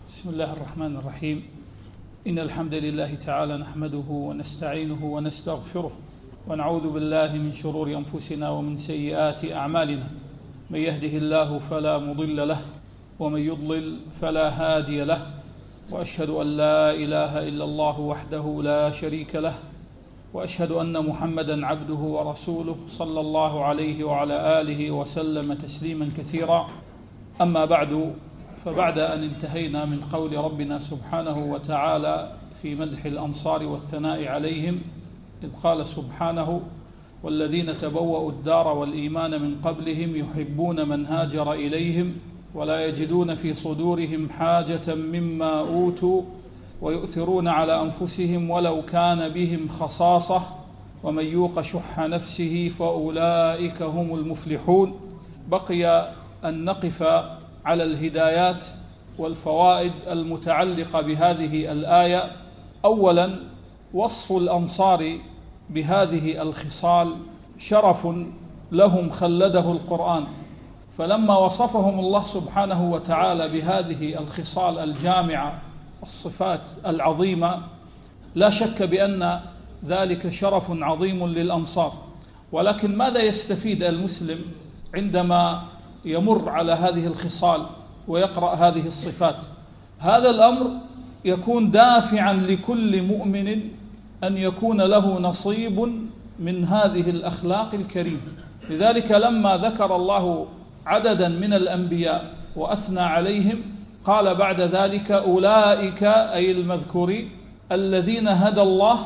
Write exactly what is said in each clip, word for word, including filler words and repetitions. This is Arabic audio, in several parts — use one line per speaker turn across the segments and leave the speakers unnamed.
بسم الله الرحمن الرحيم. إن الحمد لله تعالى نحمده ونستعينه ونستغفره ونعوذ بالله من شرور أنفسنا ومن سيئات أعمالنا. من يهده الله فلا مضل له ومن يضلل فلا هادي له، وأشهد أن لا إله إلا الله وحده لا شريك له، وأشهد أن محمدًا عبده ورسوله صلى الله عليه وعلى آله وسلم تسليمًا كثيرا. أما بعد، فبعد أن انتهينا من قول ربنا سبحانه وتعالى في مدح الأنصار والثناء عليهم، إذ قال سبحانه: والذين تبوأوا الدار والإيمان من قبلهم يحبون من هاجر إليهم ولا يجدون في صدورهم حاجة مما أوتوا ويؤثرون على أنفسهم ولو كان بهم خصاصة ومن يوق شح نفسه فأولئك هم المفلحون. بقي أن نقف على الهدايات والفوائد المتعلقة بهذه الآية. أولاً، وصف الأنصار بهذه الخصال شرف لهم خلده القرآن، فلما وصفهم الله سبحانه وتعالى بهذه الخصال الجامعة الصفات العظيمة، لا شك بأن ذلك شرف عظيم للأنصار. ولكن ماذا يستفيد المسلم عندما يمر على هذه الخصال ويقرأ هذه الصفات؟ هذا الأمر يكون دافعا لكل مؤمن أن يكون له نصيب من هذه الأخلاق الكريمة. لذلك لما ذكر الله عددا من الأنبياء وأثنى عليهم، قال بعد ذلك: أولئك أي المذكورين الذين هدى الله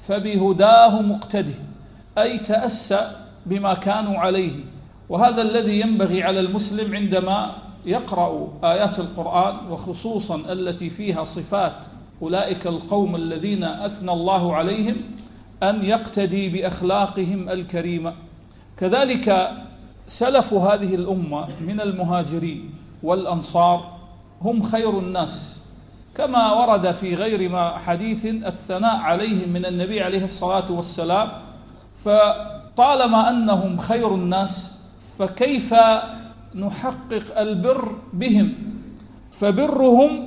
فبهداه مقتده، أي تأسى بما كانوا عليه. وهذا الذي ينبغي على المسلم عندما يقرأ آيات القرآن، وخصوصا التي فيها صفات أولئك القوم الذين أثنى الله عليهم، أن يقتدي بأخلاقهم الكريمة. كذلك سلف هذه الأمة من المهاجرين والأنصار هم خير الناس، كما ورد في غير ما حديث الثناء عليهم من النبي عليه الصلاة والسلام. فطالما أنهم خير الناس، فكيف نحقق البر بهم؟ فبرهم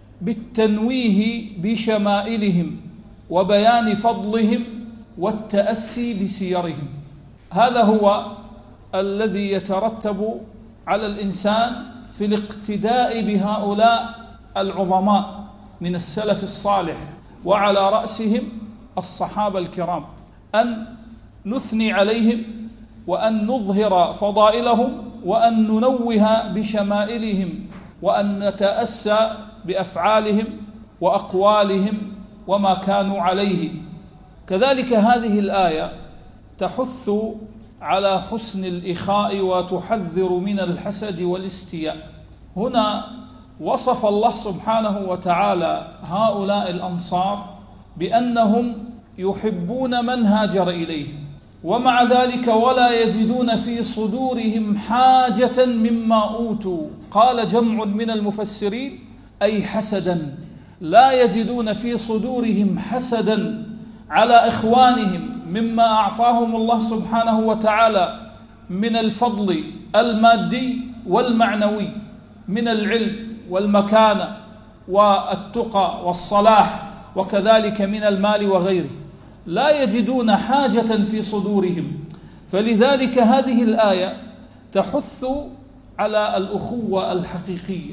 بالتنويه بشمائلهم وبيان فضلهم والتأسي بسيرهم. هذا هو الذي يترتب على الإنسان في الاقتداء بهؤلاء العظماء من السلف الصالح، وعلى رأسهم الصحابة الكرام، أن نثني عليهم وأن نظهر فضائلهم وأن ننوه بشمائلهم وأن نتأسى بأفعالهم وأقوالهم وما كانوا عليه. كذلك هذه الآية تحث على حسن الإخاء وتحذر من الحسد والاستياء. هنا وصف الله سبحانه وتعالى هؤلاء الأنصار بأنهم يحبون من هاجر إليهم، ومع ذلك ولا يجدون في صدورهم حاجة مما أوتوا. قال جمع من المفسرين: أي حسدا، لا يجدون في صدورهم حسدا على إخوانهم مما أعطاهم الله سبحانه وتعالى من الفضل المادي والمعنوي، من العلم والمكانة والتقى والصلاح، وكذلك من المال وغيره. لا يجدون حاجة في صدورهم. فلذلك هذه الآية تحث على الأخوة الحقيقية،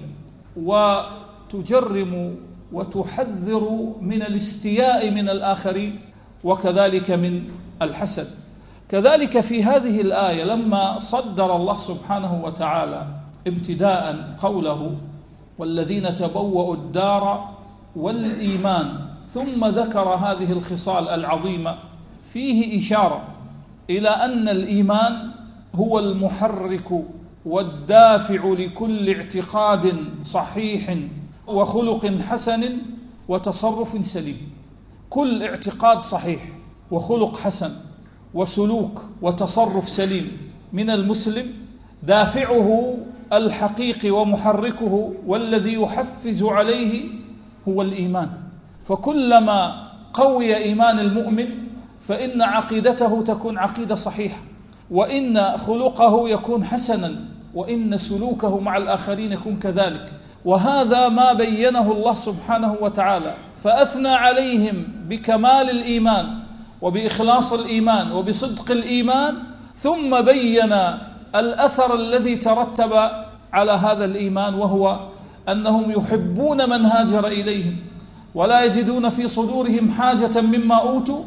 وتجرم وتحذر من الاستياء من الآخرين، وكذلك من الحسد. كذلك في هذه الآية لما صدر الله سبحانه وتعالى ابتداء قوله: والذين تبوأوا الدار والإيمان، ثم ذكر هذه الخصال العظيمة، فيه إشارة إلى أن الإيمان هو المحرك والدافع لكل اعتقاد صحيح وخلق حسن وتصرف سليم. كل اعتقاد صحيح وخلق حسن وسلوك وتصرف سليم من المسلم، دافعه الحقيقي ومحركه والذي يحفز عليه هو الإيمان. فكلما قوي إيمان المؤمن فإن عقيدته تكون عقيدة صحيحة، وإن خلقه يكون حسنا، وإن سلوكه مع الآخرين يكون كذلك، وهذا ما بينه الله سبحانه وتعالى، فأثنى عليهم بكمال الإيمان وبإخلاص الإيمان وبصدق الإيمان، ثم بين الأثر الذي ترتب على هذا الإيمان، وهو أنهم يحبون من هاجر إليهم ولا يجدون في صدورهم حاجة مما أوتوا،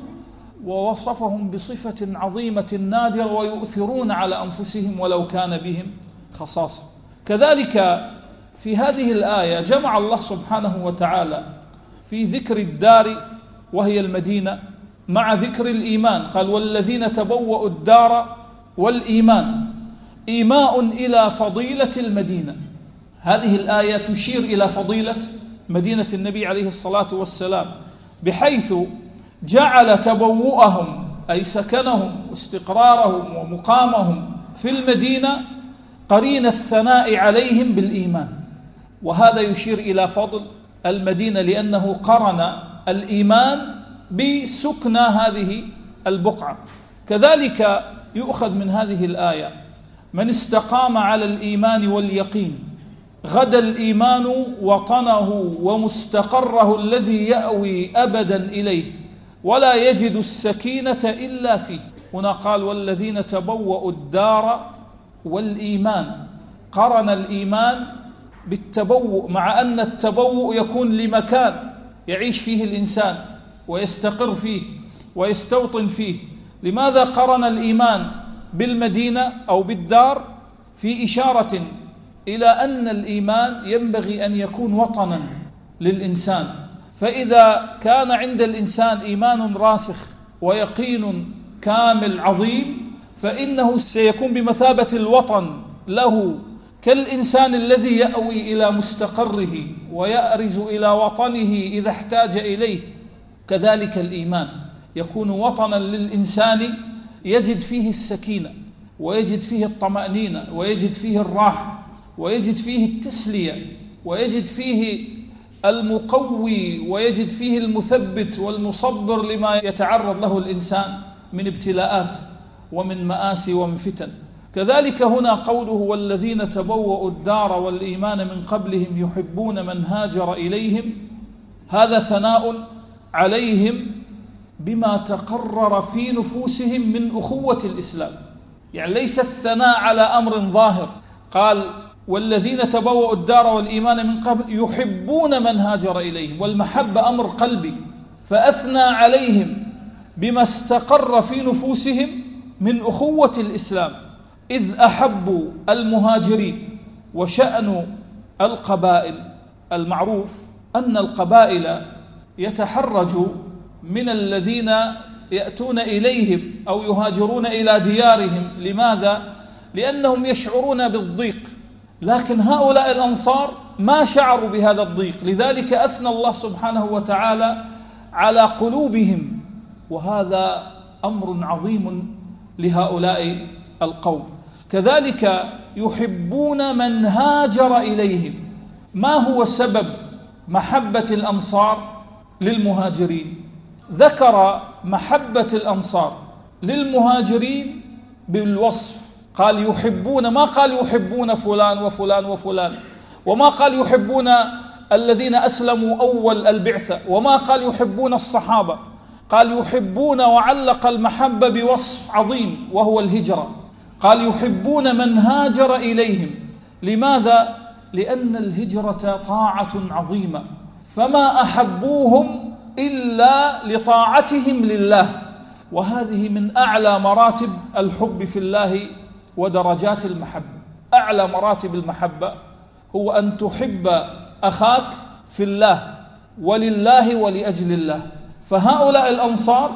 ووصفهم بصفة عظيمة نادرة، ويؤثرون على أنفسهم ولو كان بهم خصاصة. كذلك في هذه الآية جمع الله سبحانه وتعالى في ذكر الدار وهي المدينة مع ذكر الإيمان، قال والذين تبوأوا الدار والإيمان، إيماء إلى فضيلة المدينة. هذه الآية تشير إلى فضيلة مدينة النبي عليه الصلاة والسلام، بحيث جعل تبوؤهم أي سكنهم واستقرارهم ومقامهم في المدينة قرين الثناء عليهم بالإيمان، وهذا يشير إلى فضل المدينة لأنه قرن الإيمان بسكنى هذه البقعة. كذلك يؤخذ من هذه الآية من استقام على الإيمان واليقين غدا الإيمان وطنه ومستقره الذي يأوي أبدا إليه ولا يجد السكينة إلا فيه. هنا قال والذين تبوأوا الدار والإيمان، قرن الإيمان بالتبوء، مع أن التبوء يكون لمكان يعيش فيه الإنسان ويستقر فيه ويستوطن فيه. لماذا قرن الإيمان بالمدينة أو بالدار؟ في إشارة إلى أن الإيمان ينبغي أن يكون وطنا للإنسان، فإذا كان عند الإنسان إيمان راسخ ويقين كامل عظيم فإنه سيكون بمثابة الوطن له، كالإنسان الذي يأوي إلى مستقره ويأرز إلى وطنه إذا احتاج إليه. كذلك الإيمان يكون وطنا للإنسان يجد فيه السكينة ويجد فيه الطمأنينة ويجد فيه الراحة ويجد فيه التسلية ويجد فيه المقوي ويجد فيه المثبت والمصبر لما يتعرض له الإنسان من ابتلاءات ومن مآسي ومن فتن. كذلك هنا قوله والذين تبوأوا الدار والإيمان من قبلهم يحبون من هاجر إليهم، هذا ثناء عليهم بما تقرر في نفوسهم من أخوة الإسلام، يعني ليس الثناء على أمر ظاهر. قال والذين تبوأوا الدار والإيمان من قبل يحبون من هاجر إليهم، والمحبة أمر قلبي، فأثنى عليهم بما استقر في نفوسهم من أخوة الإسلام إذ أحبوا المهاجرين. وشأن القبائل المعروف أن القبائل يتحرج من الذين يأتون إليهم أو يهاجرون إلى ديارهم. لماذا؟ لأنهم يشعرون بالضيق، لكن هؤلاء الأنصار ما شعروا بهذا الضيق، لذلك أثنى الله سبحانه وتعالى على قلوبهم، وهذا أمر عظيم لهؤلاء القوم. كذلك يحبون من هاجر إليهم. ما هو سبب محبة الأنصار للمهاجرين؟ ذكر محبة الأنصار للمهاجرين بالوصف، قال يحبون، ما قال يحبون فلان وفلان وفلان، وما قال يحبون الذين أسلموا أول البعثة، وما قال يحبون الصحابة، قال يحبون، وعلق المحبة بوصف عظيم وهو الهجرة، قال يحبون من هاجر إليهم. لماذا؟ لأن الهجرة طاعة عظيمة، فما أحبوهم إلا لطاعتهم لله، وهذه من أعلى مراتب الحب في الله ودرجات المحبة. أعلى مراتب المحبة هو أن تحب أخاك في الله ولله ولأجل الله. فهؤلاء الأنصار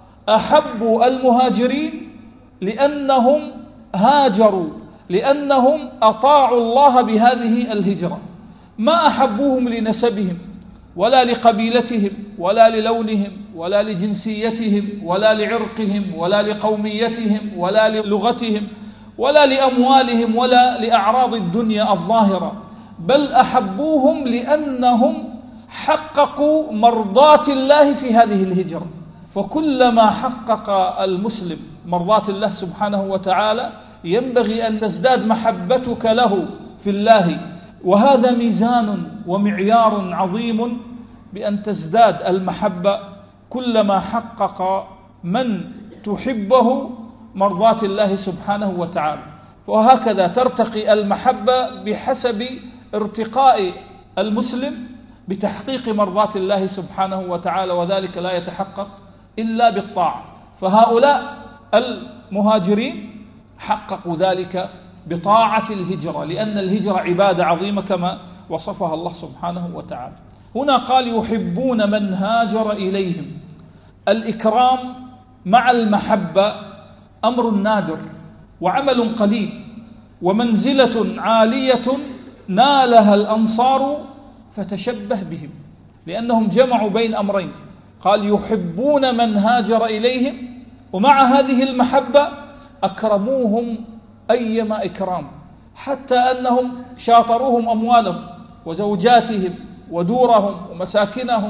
أحبوا المهاجرين لأنهم هاجروا، لأنهم أطاعوا الله بهذه الهجرة، ما أحبوهم لنسبهم ولا لقبيلتهم ولا للونهم ولا لجنسيتهم ولا لعرقهم ولا لقوميتهم ولا للغتهم ولا لأموالهم ولا لأعراض الدنيا الظاهرة، بل أحبوهم لأنهم حققوا مرضاة الله في هذه الهجرة. فكلما حقق المسلم مرضاة الله سبحانه وتعالى ينبغي أن تزداد محبتك له في الله، وهذا ميزان ومعيار عظيم بأن تزداد المحبة كلما حقق من تحبه مرضاة الله سبحانه وتعالى. وهكذا ترتقي المحبة بحسب ارتقاء المسلم بتحقيق مرضاة الله سبحانه وتعالى، وذلك لا يتحقق إلا بالطاعة. فهؤلاء المهاجرين حققوا ذلك بطاعة الهجرة، لأن الهجرة عبادة عظيمة كما وصفها الله سبحانه وتعالى. هنا قال يحبون من هاجر إليهم. الإكرام مع المحبة أمر نادر وعمل قليل ومنزلة عالية نالها الأنصار فتشبه بهم، لأنهم جمعوا بين أمرين. قال يحبون من هاجر إليهم، ومع هذه المحبة أكرموهم أيما إكرام، حتى أنهم شاطروهم أموالهم وزوجاتهم ودورهم ومساكنهم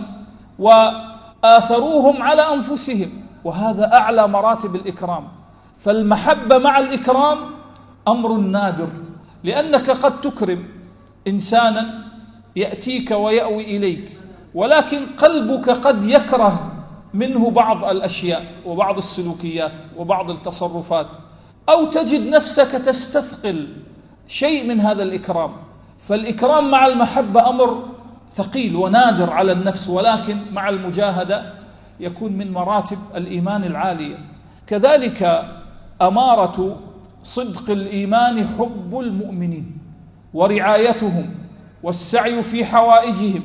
وآثروهم على أنفسهم، وهذا أعلى مراتب الإكرام. فالمحبة مع الإكرام أمر نادر، لأنك قد تكرم إنسانا يأتيك ويأوي إليك، ولكن قلبك قد يكره منه بعض الأشياء وبعض السلوكيات وبعض التصرفات، أو تجد نفسك تستثقل شيء من هذا الإكرام. فالإكرام مع المحبة أمر ثقيل ونادر على النفس، ولكن مع المجاهدة يكون من مراتب الإيمان العالية. كذلك أمارة صدق الإيمان حب المؤمنين ورعايتهم والسعي في حوائجهم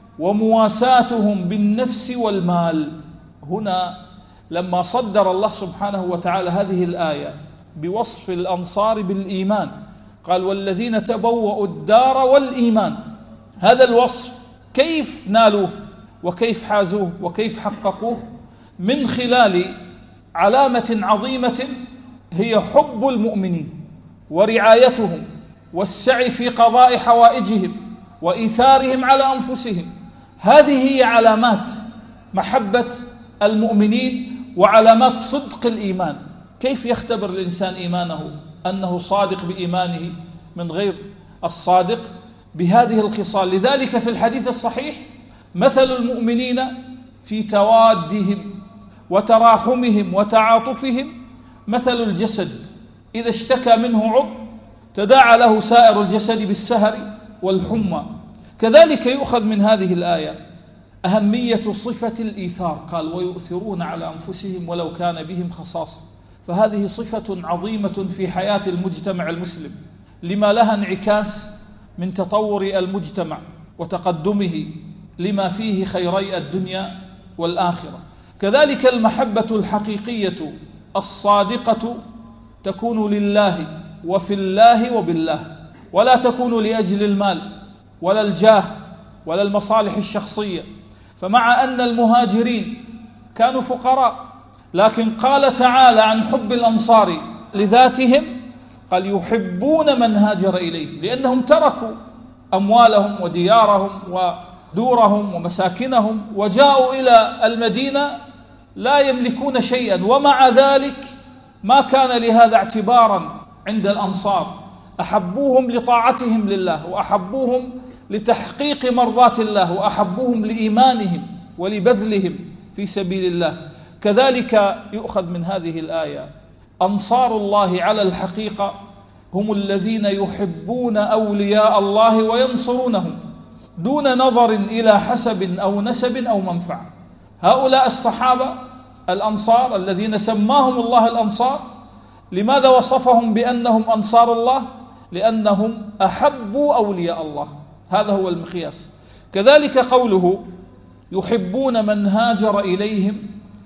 ومواساتهم بالنفس والمال. هنا لما صدر الله سبحانه وتعالى هذه الآية بوصف الأنصار بالإيمان قال والذين تبوأوا الدار والإيمان، هذا الوصف كيف نالوه وكيف حازوه وكيف حققوه؟ من خلال علامة عظيمة هي حب المؤمنين ورعايتهم والسعي في قضاء حوائجهم وإيثارهم على أنفسهم. هذه هي علامات محبة المؤمنين وعلامات صدق الإيمان. كيف يختبر الإنسان إيمانه أنه صادق بإيمانه من غير الصادق؟ بهذه الخصال. لذلك في الحديث الصحيح مثل المؤمنين في توادهم وتراحمهم وتعاطفهم مثل الجسد إذا اشتكى منه عضو تداعى له سائر الجسد بالسهر والحمى. كذلك يؤخذ من هذه الآية أهمية صفة الإيثار، قال ويؤثرون على أنفسهم ولو كان بهم خصاصة. فهذه صفة عظيمة في حياة المجتمع المسلم لما لها انعكاس من تطور المجتمع وتقدمه لما فيه خيري الدنيا والآخرة. كذلك المحبة الحقيقية الصادقة تكون لله وفي الله وبالله، ولا تكون لأجل المال ولا الجاه ولا المصالح الشخصية. فمع أن المهاجرين كانوا فقراء، لكن قال تعالى عن حب الأنصار لذاتهم قال يحبون من هاجر إليه، لأنهم تركوا أموالهم وديارهم ودورهم ومساكنهم وجاءوا إلى المدينة لا يملكون شيئا، ومع ذلك ما كان لهذا اعتبارا عند الأنصار. أحبوهم لطاعتهم لله، وأحبوهم لتحقيق مرضات الله، وأحبوهم لإيمانهم ولبذلهم في سبيل الله. كذلك يؤخذ من هذه الآية أنصار الله على الحقيقة هم الذين يحبون أولياء الله وينصرونهم دون نظر إلى حسب أو نسب أو منفعة. هؤلاء الصحابة الأنصار الذين سماهم الله الأنصار، لماذا وصفهم بأنهم أنصار الله؟ لأنهم أحبوا أولياء الله، هذا هو المقياس. كذلك قوله يحبون من هاجر إليهم،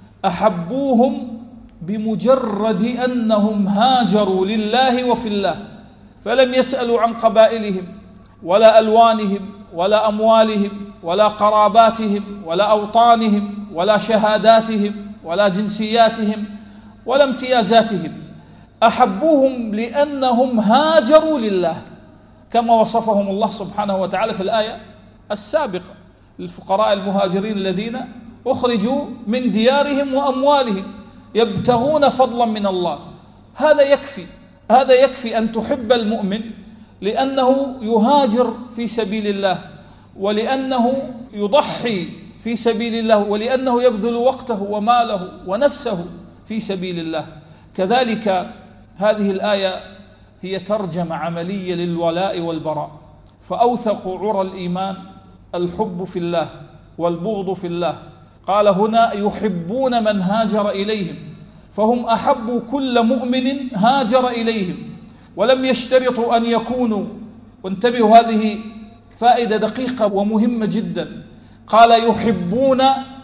أحبوهم بمجرد أنهم هاجروا لله وفي الله، فلم يسألوا عن قبائلهم ولا ألوانهم ولا أموالهم ولا قراباتهم ولا أوطانهم ولا شهاداتهم ولا جنسياتهم ولا امتيازاتهم. أحبوهم لأنهم هاجروا لله، كما وصفهم الله سبحانه وتعالى في الآية السابقة للفقراء المهاجرين الذين أخرجوا من ديارهم وأموالهم يبتغون فضلا من الله. هذا يكفي، هذا يكفي أن تحب المؤمن لأنه يهاجر في سبيل الله، ولأنه يضحي في سبيل الله، ولأنه يبذل وقته وماله ونفسه في سبيل الله. كذلك هذه الآية هي ترجمة عملية للولاء والبراء، فأوثق عرى الإيمان الحب في الله والبغض في الله. قال هنا يحبون من هاجر إليهم، فهم أحبوا كل مؤمن هاجر إليهم، ولم يشترطوا أن يكونوا، وانتبهوا هذه فائدة دقيقة ومهمة جدا، قال يحبون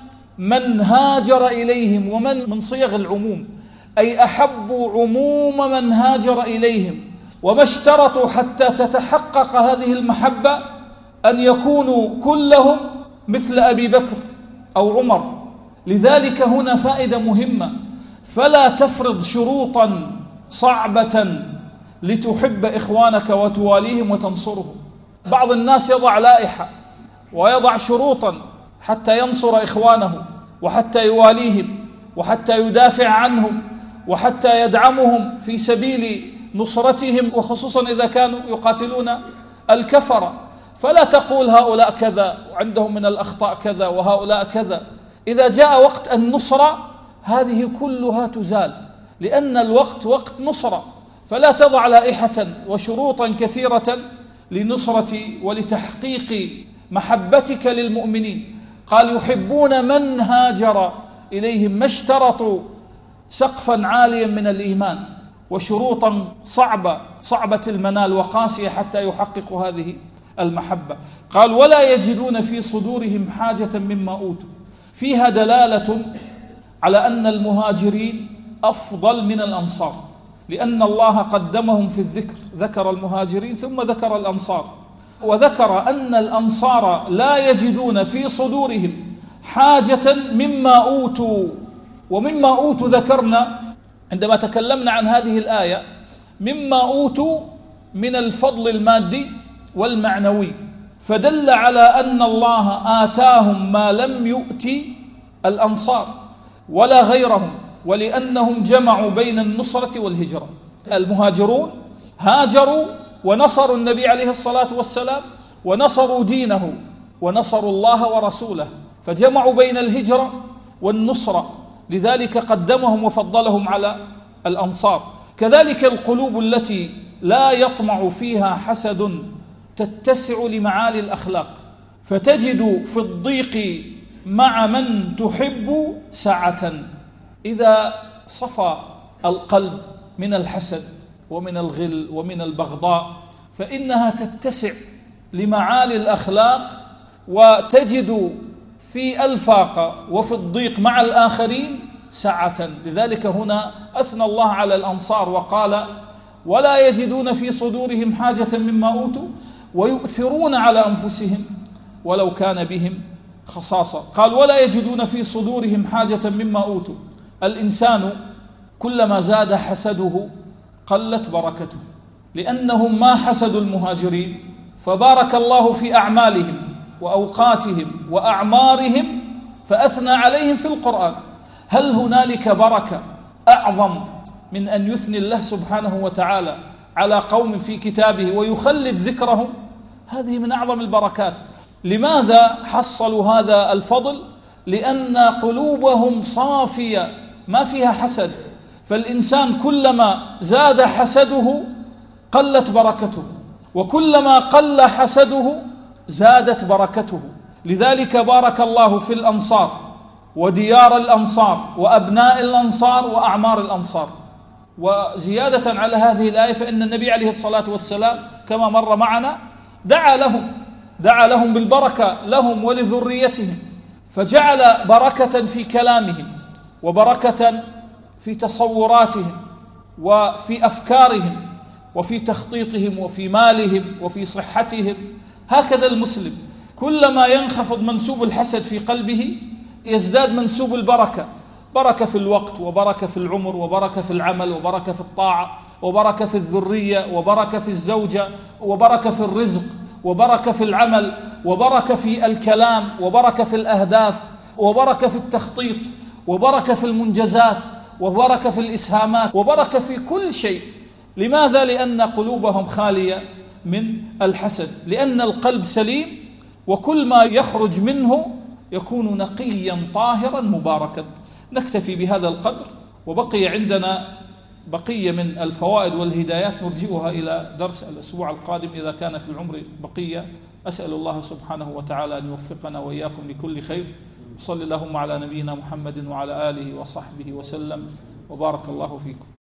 من هاجر إليهم، ومن من صيغ العموم، أي أحبوا عموم من هاجر إليهم، وما اشترطوا حتى تتحقق هذه المحبة أن يكونوا كلهم مثل أبي بكر أو عمر. لذلك هنا فائدة مهمة، فلا تفرض شروطا صعبة لتحب إخوانك وتواليهم وتنصرهم. بعض الناس يضع لائحة ويضع شروطا حتى ينصر إخوانه وحتى يواليهم وحتى يدافع عنهم وحتى يدعمهم في سبيل نصرتهم، وخصوصا إذا كانوا يقاتلون الكفرة. فلا تقول هؤلاء كذا وعندهم من الأخطاء كذا وهؤلاء كذا. إذا جاء وقت النصرة هذه كلها تزال، لأن الوقت وقت نصرة، فلا تضع لائحة وشروطا كثيرة لنصرة ولتحقيق محبتك للمؤمنين. قال يحبون من هاجر إليهم، ما اشترطوا سقفا عاليا من الإيمان وشروطا صعبة صعبة المنال وقاسية حتى يحققوا هذه المحبة. قال ولا يجدون في صدورهم حاجة مما أوتوا، فيها دلالة على أن المهاجرين أفضل من الأنصار، لأن الله قدمهم في الذكر، ذكر المهاجرين ثم ذكر الأنصار، وذكر أن الأنصار لا يجدون في صدورهم حاجة مما أوتوا. ومما أوتوا ذكرنا عندما تكلمنا عن هذه الآية مما أوتوا من الفضل المادي والمعنوي، فدل على أن الله آتاهم ما لم يؤت الأنصار ولا غيرهم، ولأنهم جمعوا بين النصرة والهجرة. المهاجرون هاجروا ونصروا النبي عليه الصلاة والسلام ونصروا دينه ونصروا الله ورسوله، فجمعوا بين الهجرة والنصرة، لذلك قدمهم وفضلهم على الأنصار. كذلك القلوب التي لا يطمع فيها حسد تتسع لمعالي الأخلاق، فتجد في الضيق مع من تحب سعة. إذا صفى القلب من الحسد ومن الغل ومن البغضاء فإنها تتسع لمعالي الأخلاق، وتجد في الفاقة وفي الضيق مع الآخرين سعة. لذلك هنا أثنى الله على الأنصار وقال ولا يجدون في صدورهم حاجة مما أوتوا ويؤثرون على أنفسهم ولو كان بهم خصاصة. قال ولا يجدون في صدورهم حاجة مما أوتوا. الإنسان كلما زاد حسده قلت بركته، لأنهم ما حسدوا المهاجرين، فبارك الله في أعمالهم وأوقاتهم وأعمارهم فأثنى عليهم في القرآن. هل هنالك بركة أعظم من أن يثني الله سبحانه وتعالى على قوم في كتابه ويخلد ذكرهم؟ هذه من أعظم البركات. لماذا حصلوا هذا الفضل؟ لأن قلوبهم صافية ما فيها حسد، فالإنسان كلما زاد حسده قلت بركته، وكلما قل حسده زادت بركته. لذلك بارك الله في الأنصار وديار الأنصار وأبناء الأنصار وأعمار الأنصار. وزيادة على هذه الآية فإن النبي عليه الصلاة والسلام كما مر معنا دعا لهم دعا لهم بالبركة لهم ولذريتهم، فجعل بركة في كلامهم وبركة في تصوراتهم وفي أفكارهم وفي تخطيطهم وفي مالهم وفي صحتهم. هكذا المسلم كلما ينخفض منسوب الحسد في قلبه يزداد منسوب البركة، بركة في الوقت وبركة في العمر وبركة في العمل وبركة في الطاعة وبركة في الذرية وبركة في الزوجة وبركة في الرزق وبركة في العمل وبركة في الكلام وبركة في الأهداف وبركة في التخطيط وبركة في المنجزات وبركة في الإسهامات وبركة في كل شيء. لماذا؟ لأن قلوبهم خالية من الحسد، لأن القلب سليم وكل ما يخرج منه يكون نقيا طاهرا مباركا. نكتفي بهذا القدر، وبقي عندنا بقية من الفوائد والهدايات نرجئها إلى درس الأسبوع القادم إذا كان في العمر بقية. أسأل الله سبحانه وتعالى أن يوفقنا وإياكم لكل خير. صلى اللهم على نبينا محمد وعلى آله وصحبه وسلم، وبارك الله فيكم.